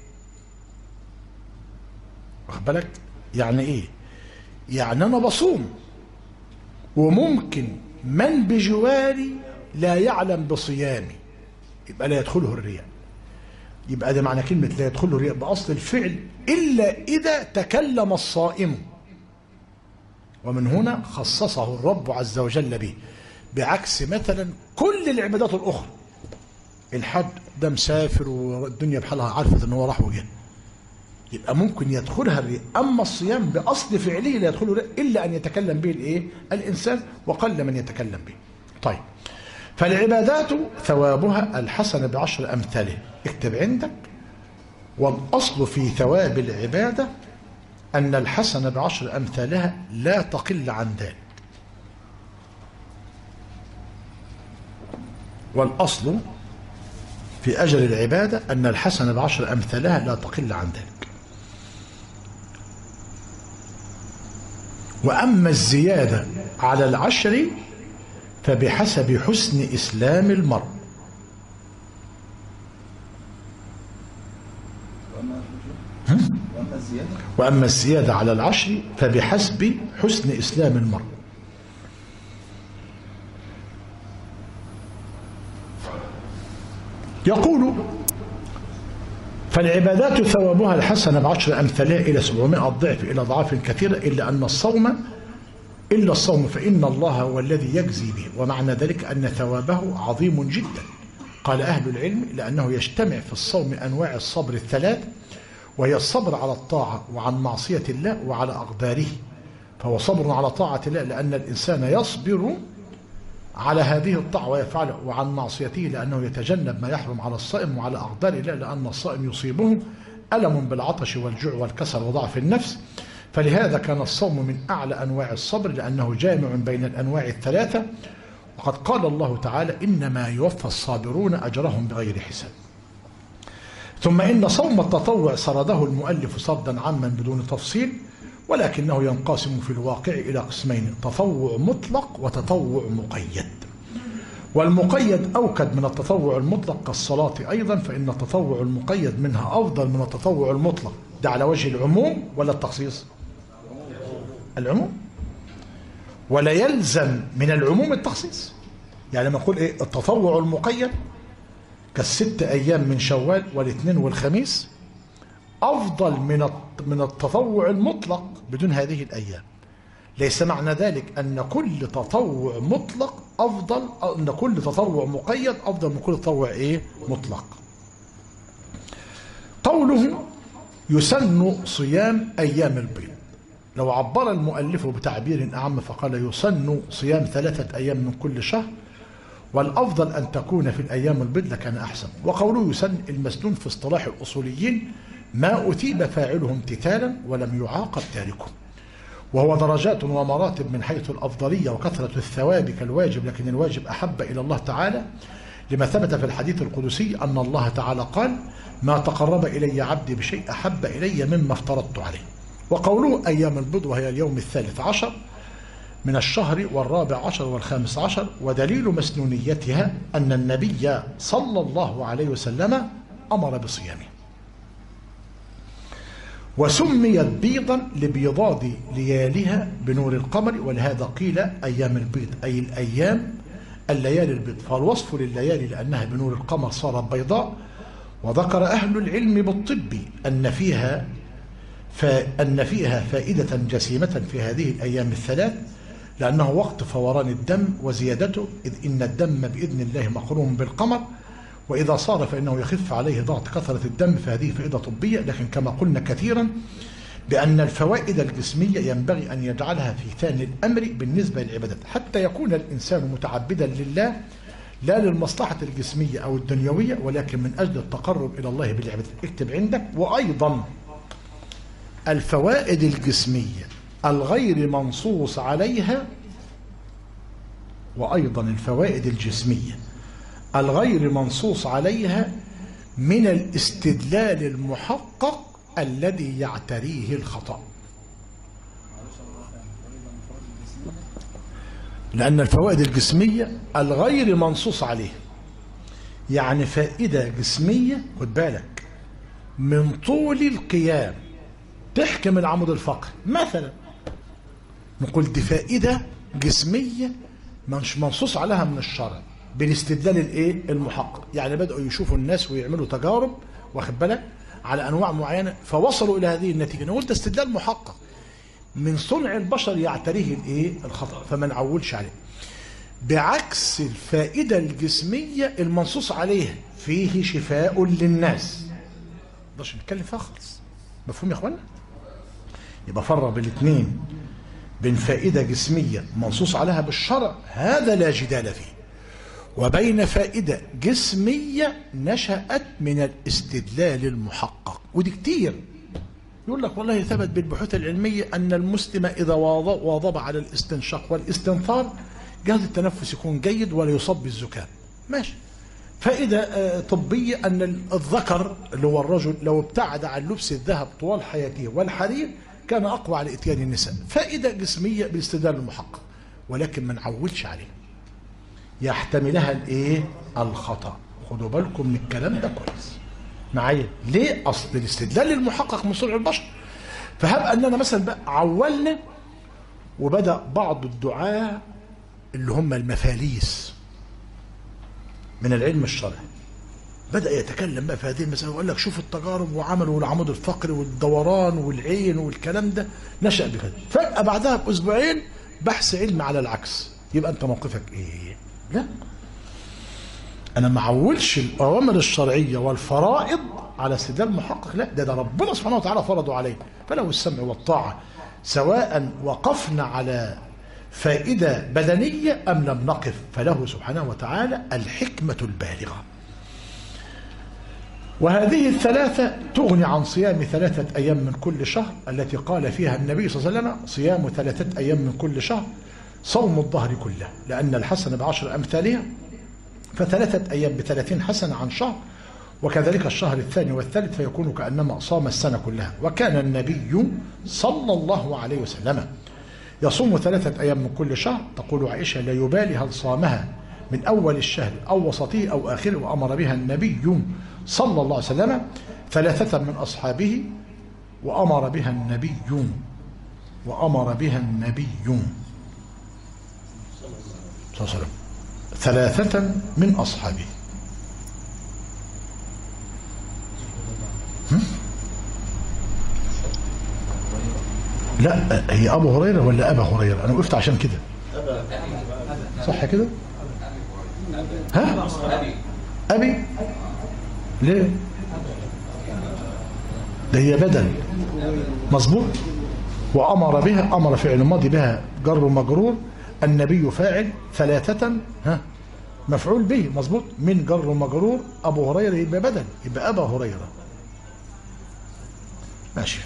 Speaker 1: واخد بالك؟ يعني إيه؟ يعني أنا بصوم وممكن من بجواري لا يعلم بصيامي، يبقى لا يدخله الرياء. يبقى ده معنى كلمة لا يدخله الرياء بأصل الفعل إلا إذا تكلم الصائم، ومن هنا خصصه الرب عز وجل به، بعكس مثلا كل العبادات الأخرى. الحج ده مسافر والدنيا بحالها عارفة ان هو راح وجه، يبقى ممكن يدخلها الرياء. أما الصيام بأصل فعله لا يدخله الرياء إلا أن يتكلم به الإنسان، وقل من يتكلم به. طيب، فالعبادات ثوابها الحسنة ب10 أمثاله. اكتب عندك: والأصل في ثواب العبادة أن الحسنة ب10 أمثالها لا تقل عن ذلك. والأصل في أجر العبادة أن الحسنة ب10 أمثالها لا تقل عن ذلك. وأما الزيادة على 10 فبحسب حسن إسلام المرء. وأما الزيادة على 10 فبحسب حسن إسلام المرء. يقول: فالعبادات ثوابها الحسنة ب10 أمثالها إلى 700 ضعف إلى أضعاف كثيرة، إلا الصوم فإن الله هو الذي يجزي به، ومعنى ذلك أن ثوابه عظيم جدا. قال أهل العلم: لأنه يجتمع في الصوم أنواع الصبر الثلاث، وهي الصبر على الطاعة وعن معصية الله وعلى أقداره. فهو صبر على طاعة الله لأن الإنسان يصبر على هذه الطاعة ويفعله، وعن معصيته لأنه يتجنب ما يحرم على الصائم، وعلى أقدار الله لأن الصائم يصيبه ألم بالعطش والجوع والكسل وضعف النفس. فلهذا كان الصوم من أعلى أنواع الصبر لأنه جامع بين الأنواع الثلاثة. وقد قال الله تعالى: إنما يوفى الصابرون أجرهم بغير حساب. ثم إن صوم التطوع سرده المؤلف سردا عاما بدون تفصيل، ولكنه ينقسم في الواقع إلى قسمين: تطوع مطلق وتطوع مقيد. والمقيد أوكد من التطوع المطلق كالصلاة أيضا، فإن التطوع المقيد منها أفضل من التطوع المطلق. ده على وجه العموم ولا التخصيص؟ العموم. ولا يلزم من العموم التخصيص. يعني لما نقول إيه التطوع المقيد كالست أيام من شوال والاثنين والخميس أفضل من التطوع المطلق بدون هذه الأيام. ليس معنى ذلك أن كل تطوع مطلق أفضل، أن كل تطوع مقيد أفضل من كل تطوع إيه؟ مطلق. قوله يسن صيام أيام البيض، لو عبر المؤلف بتعبير أعم فقال يسن صيام 3 أيام من كل شهر، والأفضل أن تكون في الأيام البيض لكان أحسن. وقوله يسن المسنون في اصطلاح الأصوليين ما أثيب فاعله امتثالا ولم يعاقب تاركه، وهو درجات ومراتب من حيث الأفضلية وكثرة الثواب كالواجب، لكن الواجب أحب إلى الله تعالى لما ثبت في الحديث القدسي أن الله تعالى قال: ما تقرب إلي عبدي بشيء أحب إلي مما افترضت عليه. وقوله أيام البيض وهي اليوم 13 من الشهر و14 و15، ودليل مسنونيتها أن النبي صلى الله عليه وسلم أمر بصيامه. وسميت بيضا لبيضاد لياليها بنور القمر، ولهذا قيل أيام البيض أي الأيام الليالي البيض، فالوصف لليالي لأنها بنور القمر صارت بيضاء. وذكر أهل العلم بالطب أن فيها فائدة جسيمة في هذه الأيام الثلاث، لأنه وقت فوران الدم وزيادته، إذ إن الدم بإذن الله مقرون بالقمر، وإذا صار فإنه يخف عليه ضغط كثرة الدم، فهذه فائدة طبية. لكن كما قلنا كثيرا بأن الفوائد الجسمية ينبغي أن يجعلها في ثاني الأمر بالنسبة للعبادات، حتى يكون الإنسان متعبدا لله لا للمصلحة الجسمية أو الدنيوية، ولكن من أجل التقرب إلى الله بالعبادات. اكتب عندك: وأيضا الفوائد الجسمية الغير منصوص عليها، وأيضا الفوائد الجسمية الغير منصوص عليها من الاستدلال المحقق الذي يعتريه الخطأ. لأن الفوائد الجسمية الغير منصوص عليها يعني فائدة جسمية، خد بالك، من طول القيام تحكم العمود الفقري مثلا، نقول دي فائدة جسمية مش منصوص عليها من الشرع بالاستدلال الايه المحقق. يعني بدأوا يشوفوا الناس ويعملوا تجارب، واخد بالك، على انواع معينه فوصلوا الى هذه النتيجه. نقول ده استدلال محقق من صنع البشر يعتريه الايه الخطأ، فما نعولش عليه. بعكس الفائده الجسميه المنصوص عليها فيه شفاء للناس، ما نقدرش نتكلم فيها خالص. مفهوم يا اخوانا؟ يبقى فرق بين الاثنين، بين فائده جسميه منصوص عليها بالشرع هذا لا جدال فيه، وبين فائدة جسمية نشأت من الاستدلال المحقق. ودي كتير يقول لك والله ثبت بالبحوث العلمية أن المسلم إذا واظب على الاستنشاق والاستنثار جهاز التنفس يكون جيد ولا يصاب بالزكام. ماشي. فائدة طبية أن الذكر اللي هو الرجل لو ابتعد عن لبس الذهب طوال حياته والحرير كان أقوى على إتيان النساء. فائدة جسمية بالاستدلال المحقق، ولكن ما نعولش عليه، يحتملها الايه الخطأ. خدوا بالكم من الكلام ده كويس معايا. ليه؟ اصل الاستدلال المحقق من صنع البشر. فهب اننا مثلا بقى عولنا، وبدا بعض الدعاة اللي هم المفاليس من العلم الشرعي بدا يتكلم بقى في هذه المسائل ويقول لك شوف التجارب وعملوا العمود الفقري والدوران والعين والكلام ده نشأ بكده. فجأة بعدها باسبوعين بحث علمي على العكس. يبقى انت موقفك ايه؟ لا، انا ما اعولش الاوامر الشرعيه والفرائض على استدلال محقق، لا، ده ربنا سبحانه وتعالى فرضه علينا، فله السمع والطاعه سواء وقفنا على فائده بدنيه ام لم نقف، فله سبحانه وتعالى الحكمه البالغه. وهذه الثلاثه تغني عن صيام 3 أيام من كل شهر التي قال فيها النبي صلى الله عليه وسلم: صيام 3 أيام من كل شهر صوم الظهر كله، لأن الحسنة ب10 أمثالها، ف3 أيام ب30 حسنة عن شهر، وكذلك الشهر الثاني والثالث فيكون كأنما صام السنة كلها. وكان النبي صلى الله عليه وسلم يصوم 3 أيام من كل شهر. تقول عائشة: لا يبالي هل صامها من أول الشهر أو وسطه أو آخره. وأمر بها النبي صلى الله عليه وسلم 3 من أصحابه. وأمر بها النبي صلى الله عليه وسلم 3 من أصحابه. لا، هي أبو هريرة ولا أبا هريرة؟ أنا وقفت عشان كده. صح كده؟ ها؟ أبي؟ ليه؟ ده هي بدل. مظبوط. وأمر بها، أمر فعل ماضي بها جر ومجرور، النبي فاعل، 3 مفعول به. مظبوط. من جر ومجرور، أبو هريرة يبقى بدل، يبقى أبا هريرة. ماشي.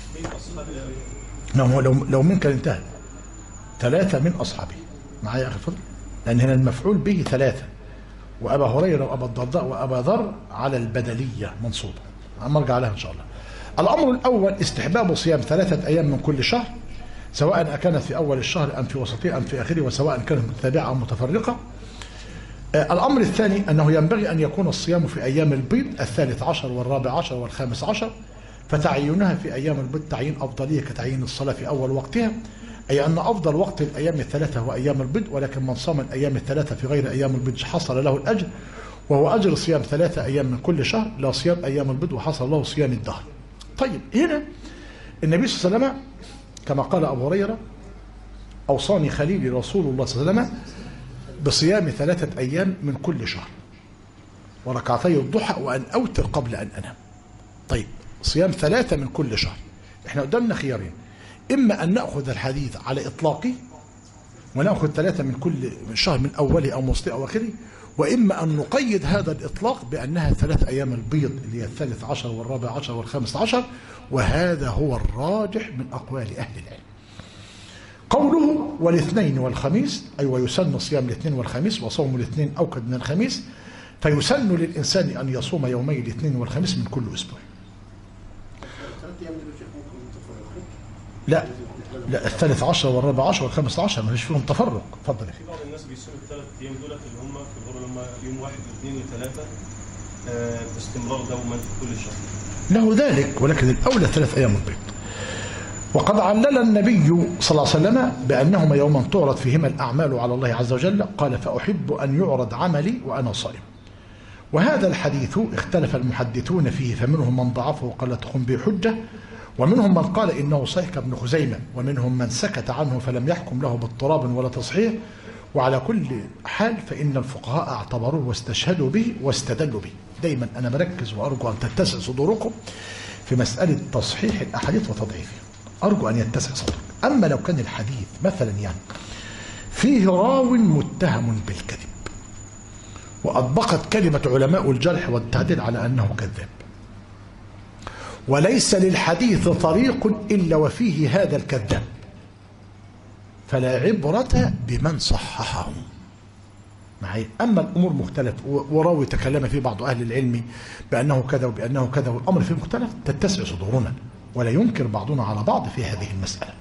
Speaker 1: لو من كان انتهى 3 من أصحابه. معايا يا أخي فضل؟ لأن هنا المفعول به 3، وأبا هريرة وأبا الدرداء وأبا ذر على البدلية منصوبة. أرجع لها إن شاء الله. الأمر الأول استحباب صيام 3 أيام من كل شهر، سواء أكانت في أول الشهر أم في وسطه أم في آخره، وسواء كانت متتابعة أو متفرقة. الأمر الثاني أنه ينبغي أن يكون الصيام في أيام البيض 13 و14 و15، فتعيينها في أيام البيض تعيين أفضلية كتعيين الصلاة في أول وقتها، أي أن أفضل وقت الأيام الثلاثة هو أيام البيض، ولكن من صام الأيام الثلاثة في غير أيام البيض حصل له الأجر، وهو أجر صيام 3 أيام من كل شهر، لا صيام أيام البيض، وحصل له صيام الدهر. طيب، هنا النبي صلى الله عليه وسلم كما قال أبو هريرة: أوصاني خليلي رسول الله صلى الله عليه وسلم بصيام 3 أيام من كل شهر وركعتي الضحى وأن أوتر قبل أن أنام. طيب، صيام 3 من كل شهر. احنا قدامنا خيارين: إما أن نأخذ الحديث على إطلاقه ونأخذ 3 من كل شهر من أوله أو وسطه أو آخره، وإما أن نقيد هذا الإطلاق بأنها 3 أيام البيض اللي هي 13 و14 و15، وهذا هو الراجح من أقوال أهل العلم. قوله والاثنين والخميس، أي ويسن صيام الاثنين والخميس، وصوم الاثنين أوكد من الخميس، فيسن للإنسان أن يصوم يومي الاثنين والخميس من كل أسبوع. لا، 13 وال14 وال15 ما فيش فيهم تفرق. اتفضل يا
Speaker 2: في بعض الناس بيصوموا ال3 ايام دولت اللي هم في الغرة، لما يوم 1 و2 و3 باستمرار دوما في كل شهر.
Speaker 1: له ذلك، ولكن الأولى 3 أيام البيض. وقد علل النبي صلى الله عليه وسلم بأنهما يوما تعرض فيهما الأعمال على الله عز وجل، قال: فأحب أن يعرض عملي وأنا صائم. وهذا الحديث اختلف المحدثون فيه، فمنهم من ضعفه وقال تقوم به حجة، ومنهم من قال إنه صحيح كابن خزيمة، ومنهم من سكت عنه فلم يحكم له باضطراب ولا تصحيح. وعلى كل حال فإن الفقهاء اعتبروه واستشهدوا به واستدلوا به. دايما أنا بركز وأرجو أن تتسع صدوركم في مسألة تصحيح الأحاديث وتضعيفها، أرجو أن يتسع صدرك. أما لو كان الحديث مثلا فيه راو متهم بالكذب، وأطبقت كلمة علماء الجرح والتعديل على أنه كذاب، وليس للحديث طريق إلا وفيه هذا الكذاب، فلا عبرة بمن صححه معي. أما الأمور مختلف، وراوي تكلم فيه بعض أهل العلم بأنه كذا وبأنه كذا، والأمر فيه مختلف، تتسع صدورنا ولا ينكر بعضنا على بعض في هذه المسألة.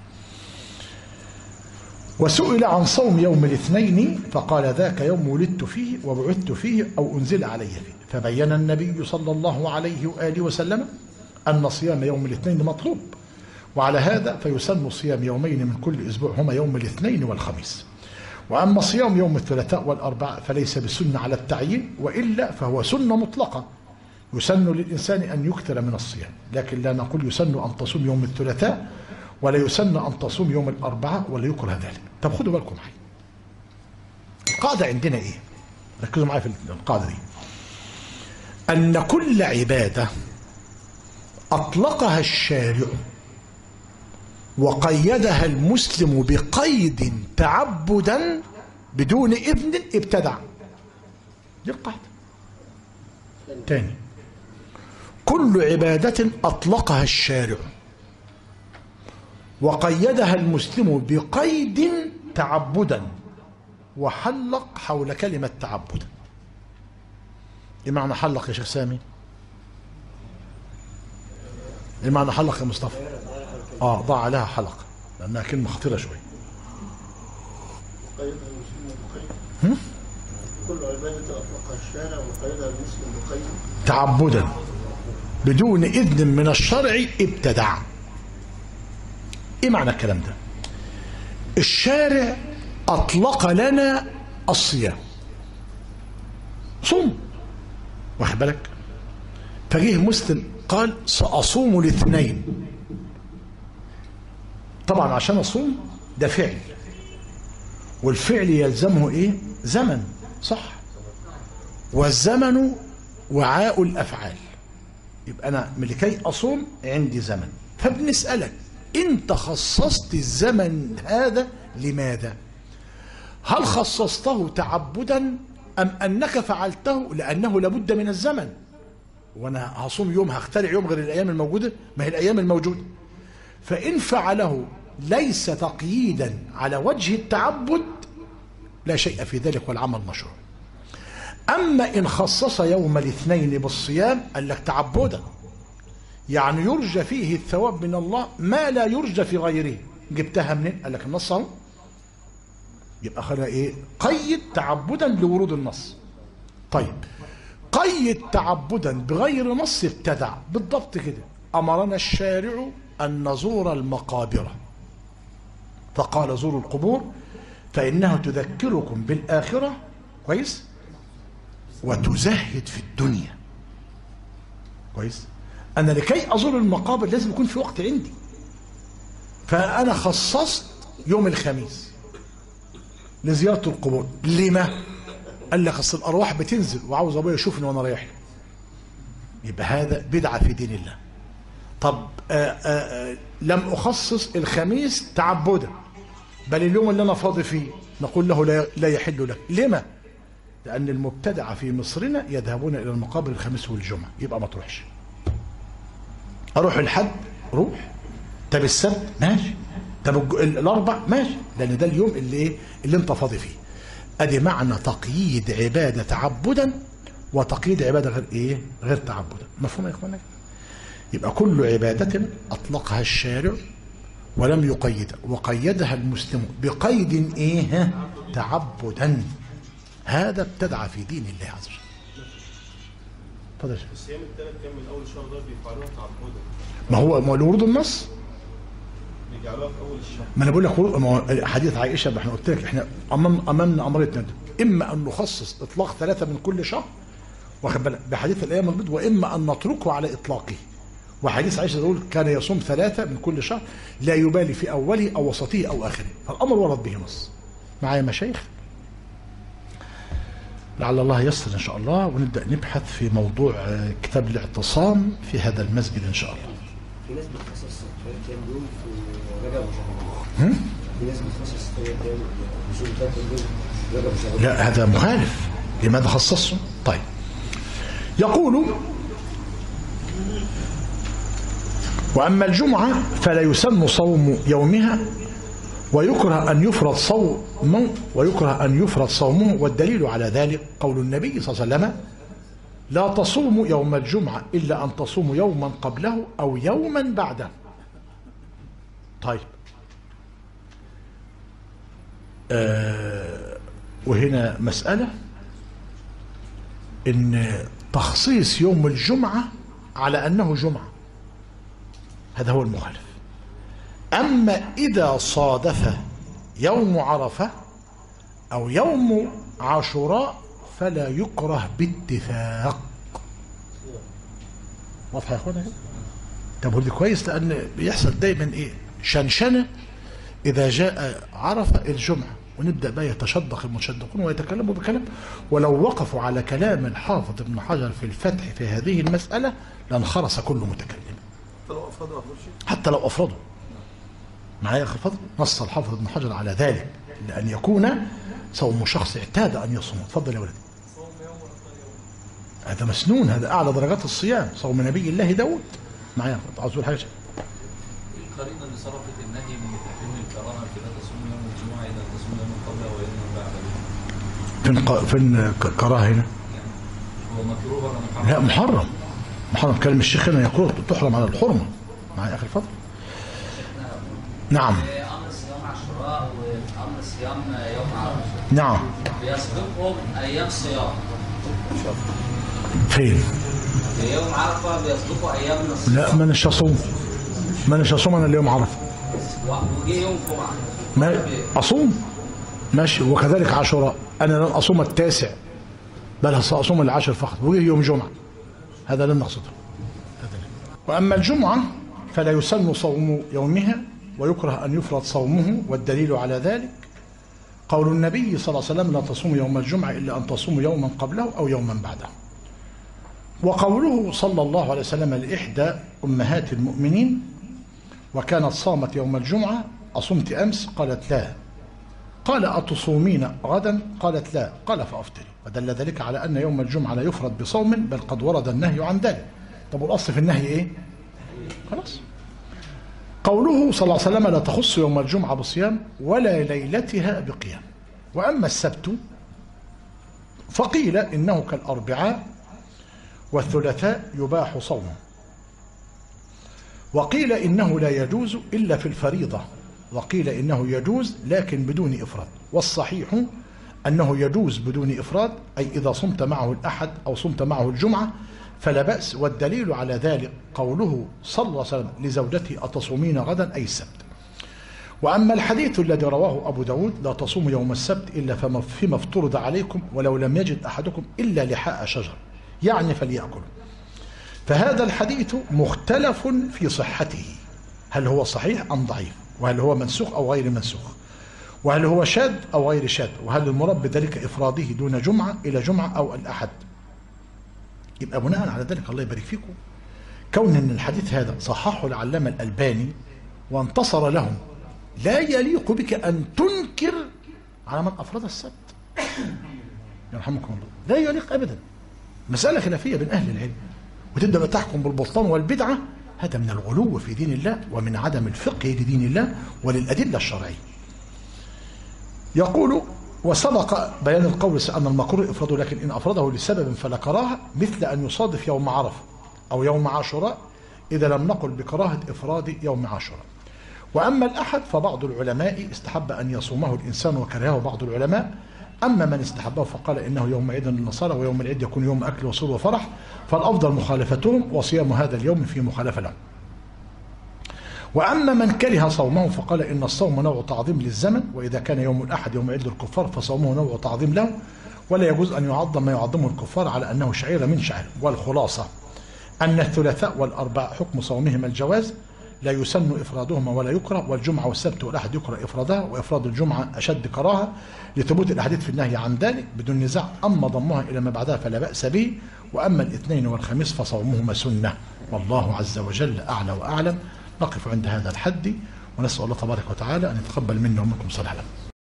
Speaker 1: وسئل عن صوم يوم الاثنين فقال: ذاك يوم ولدت فيه وبعثت فيه أو أنزل علي فيه. فبين النبي صلى الله عليه وآله وسلم أن صيام يوم الاثنين مطلوب، وعلى هذا فيسن صيام يومين من كل أسبوع هما يوم الاثنين والخميس. وأما صيام يوم الثلاثاء والأربعاء فليس بسنة على التعيين، وإلا فهو سنة مطلقة يسن للإنسان أن يكثر من الصيام، لكن لا نقول يسن أن تصوم يوم الثلاثاء ولا يسن أن تصوم يوم الأربعاء ولا يكره ذلك. طب خدوا بالكم معي، القاعدة عندنا إيه؟ ركزوا معي في القاعدة دي: أن كل عبادة أطلقها الشارع وقيدها المسلم بقيد تعبدا بدون إذن ابتدع. دي القاعدة. تاني: كل عبادة أطلقها الشارع وقيدها المسلم بقيد تعبدا، وحلق حول كلمة تعبدا. إيه معنى حلق يا شيخ سامي؟ ايه معنى حلقه يا مصطفى؟ ضع عليها حلقه لانها كلمه خطيره شويه.
Speaker 3: كل عبادة أطلقها الشارع وقيدها المسلم بقيد
Speaker 1: تعبدا بدون إذن من الشرع ابتدع. إيه معنى الكلام ده؟ الشارع أطلق لنا الصيام، صوم، واخد بالك؟ فجيه مسلم قال سأصوم الاثنين. طبعا عشان أصوم ده فعل، والفعل يلزمه إيه؟ زمن، صح؟ والزمن وعاء الأفعال. يبقى أنا لكي أصوم عندي زمن، فبنسألك أنت خصصت الزمن هذا لماذا؟ هل خصصته تعبدا أم أنك فعلته لأنه لابد من الزمن؟ وأنا هصوم يوم هخترع يوم غير الأيام الموجودة؟ ما هي الأيام الموجودة. فإن فعله ليس تقييدا على وجه التعبد لا شيء في ذلك والعمل مشروع. أما إن خصص يوم الاثنين بالصيام قال لك تعبدا، يعني يرجى فيه الثواب من الله ما لا يرجى في غيره. جبتها منين؟ قال لك النص اهو. يبقى خلينا ايه؟ قيد تعبدا لورود النص. طيب قيد تعبدا بغير نص ابتدع. بالضبط كده. أمرنا الشارع أن نزور المقابر فقال زوروا القبور فإنها تذكركم بالآخرة، كويس، وتزهد في الدنيا، كويس. أنا لكي أزور المقابر لازم يكون في وقت عندي، فأنا خصصت يوم الخميس لزيارة القبور. لما؟ قال لك أصل الأرواح بتنزل وعاوز أبويا يشوفني وأنا رايح. يبقى هذا بدعة في دين الله. طب لم أخصص الخميس تعبدا بل اليوم اللي أنا فاضي فيه، نقول له لا يحل لك. لما؟ لأن المبتدعة في مصرنا يذهبون إلى المقابر الخميس والجمعة. يبقى ما تروحش. أروح الحد روح، طب السبت ماشي، طب الأربع ماشي، لأن ده اليوم اللي أنت فاضي فيه. أدي معنى تقييد عبادة تعبدا وتقييد عبادة غير تعبدا. مفهوم يا إخوانا؟ يبقى كل عبادة أطلقها الشارع ولم يقيدها وقيدها المسلم بقيد تعبدا، هذا ابتدع في دين الله عز وجل. اتفضل.
Speaker 2: الصيام الثلاث ايام من اول الشهر ده بيفعلوها تعبدا.
Speaker 1: ما هو ورود النص
Speaker 2: بيجعلوها في اول الشهر.
Speaker 1: ما انا بقول لك حديث عائشه، احنا قلت لك احنا امامنا امرين ندب، اما ان نخصص اطلاق 3 من كل شهر، واخد بالك، بحديث الايام البيض، واما ان نتركه على اطلاقه. وحديث عائشه يقول كان يصوم 3 من كل شهر لا يبالي في اوله او وسطه او اخره، فالامر ورد به نص. معايا مشايخ؟ لعل الله ييسر ان شاء الله ونبدا نبحث في موضوع كتاب الاعتصام في هذا المسجد ان شاء الله.
Speaker 3: في ناس بتخصص 3 ايام دول في رجب وشعبان. في ناس بتخصص 3 ايام في 3 ايام رجب وشعبان.
Speaker 1: لا هذا مخالف. لماذا خصصه؟ طيب يقول وأما الجمعة فلا يسن صوم يومها ويكره أن يفرض صومه والدليل على ذلك قول النبي صلى الله عليه وسلم لا تصوموا يوم الجمعة إلا أن تصوموا يوما قبله أو يوما بعده. طيب وهنا مسألة إن تخصيص يوم الجمعة على أنه جمعة هذا هو المخالف. أما إذا صادف يوم عرفة أو يوم عاشوراء فلا يكره باتفاق. واضح يا أخوانا؟ طب هو دي كويس، لأن بيحصل دايما شنشنة إذا جاء عرفة الجمعة، ونبدأ بقى يتشدق المتشدقون ويتكلموا بكلام، ولو وقفوا على كلام الحافظ ابن حجر في الفتح في هذه المسألة لانخرس كل متكلم حتى لو أفرضوا. معايا أخي الفضل؟ نص الحافظ ابن حجر على ذلك لأن يكون صوم شخص اعتاد أن يصوم. تفضل يا ولدي. هذا مسنون، هذا أعلى درجات الصيام، صوم نبي الله داود. معايا عاوز أقول حاجة.
Speaker 4: القرينة اللي صرفت النهي من تحريم الكراهة في لا تصوم يوم الجمعة إذا تصوم يوم قبله ويوم بعده.
Speaker 1: فين كراهة هنا؟
Speaker 4: هو مكروه ولا محرم؟
Speaker 1: لا محرم. كلام الشيخ هنا يقول تحرم على الحرمة. معي أخي الفضل. نعم.
Speaker 5: أمر صيام عاشوراء وأمر صيام يوم عرفة.
Speaker 1: نعم.
Speaker 5: بيسبقهم أيام صيام.
Speaker 1: فين؟
Speaker 5: في يوم عرفة بيسبقوا أيام من الصيام.
Speaker 1: لا مانيش أصوم. مانيش أصوم أنا اليوم عرفة.
Speaker 5: وجه يوم جمعة.
Speaker 1: ما أصوم. ماشي. وكذلك عاشوراء أنا لن أصوم التاسع بل سأصوم العاشر فقط. وجه يوم جمعة هذا لن نقصده. وأما الجمعة فلا يسن صوم يومها ويكره أن يفرض صومه، والدليل على ذلك قول النبي صلى الله عليه وسلم لا تصوم يوم الجمعة إلا أن تصوم يوما قبله أو يوما بعده. وقوله صلى الله عليه وسلم لإحدى أمهات المؤمنين وكانت صامت يوم الجمعة أصمت أمس؟ قالت لا. قال أتصومين غدا؟ قالت لا. قال فأفطري. فدل ذلك على أن يوم الجمعة لا يفرض بصوم بل قد ورد النهي عن ذلك. طب والأصل في النهي إيه؟ خلاص. قوله صلى الله عليه وسلم لا تخص يوم الجمعة بصيام ولا ليلتها بقيام. وأما السبت فقيل إنه كالأربعاء والثلاثاء يباح صومه، وقيل إنه لا يجوز إلا في الفريضة، وقيل إنه يجوز لكن بدون إفراد. والصحيح أنه يجوز بدون إفراد، أي إذا صمت معه الأحد أو صمت معه الجمعة فلا بأس. والدليل على ذلك قوله صلى الله عليه وسلم لزوجته أتصومين غدا أي السبت. وأما الحديث الذي رواه أبو داود لا تصوم يوم السبت إلا فيما افترض عليكم ولو لم يجد أحدكم إلا لحاء شجر يعني فليأكل. فهذا الحديث مختلف في صحته، هل هو صحيح أم ضعيف، وهل هو منسوخ أو غير منسوخ، وهل هو شاذ أو غير شاذ، وهل المراد بذلك إفراده دون جمعة إلى جمعة أو الأحد. يبقى بناء على ذلك الله يبارك فيكم كون أن الحديث هذا صححه العلامة الألباني وانتصر لهم لا يليق بك أن تنكر على من أفرد السبت يرحمكم الله، لا يليق أبدا. مسألة خلافية بين أهل العلم وتبدأ تحكم بالبطلان والبدعة، هذا من الغلو في دين الله ومن عدم الفقه لدين الله وللأدلة الشرعية. يقول وسبق بيان القول أن المكروه إفراده، لكن إن أفرده لسبب فلا كراهة، مثل أن يصادف يوم عرفة أو يوم عاشوراء إذا لم نقل بكراهة إفراد يوم عاشوراء. وأما الأحد فبعض العلماء استحب أن يصومه الإنسان وكرهه بعض العلماء. أما من استحبه فقال إنه يوم عيد للنصارى ويوم العيد يكون يوم أكل وسرور وفرح، فالأفضل مخالفتهم وصيام هذا اليوم في مخالفة لهم. وأما من كره صومه فقال إن الصوم نوع تعظيم للزمن، وإذا كان يوم الأحد يوم عيد للكفار فصومه نوع تعظيم له، ولا يجوز أن يعظم ما يعظمه الكفار على أنه شعيرة من شعائر. والخلاصة أن الثلاثاء والأربعاء حكم صومهما الجواز، لا يسن إفرادهما ولا يكره، والجمعة والسبت والأحد يكره إفرادها، وإفراد الجمعة أشد كراهة لثبوت الأحاديث في النهي عن ذلك بدون نزاع. أما ضمها إلى ما بعدها فلا بأس به. وأما الاثنين والخميس فصومهما سنة، والله عز وجل أعلى وأعلم. نقف عند هذا الحد ونسأل الله تبارك وتعالى أن يتقبل منا ومنكم صالح العمل.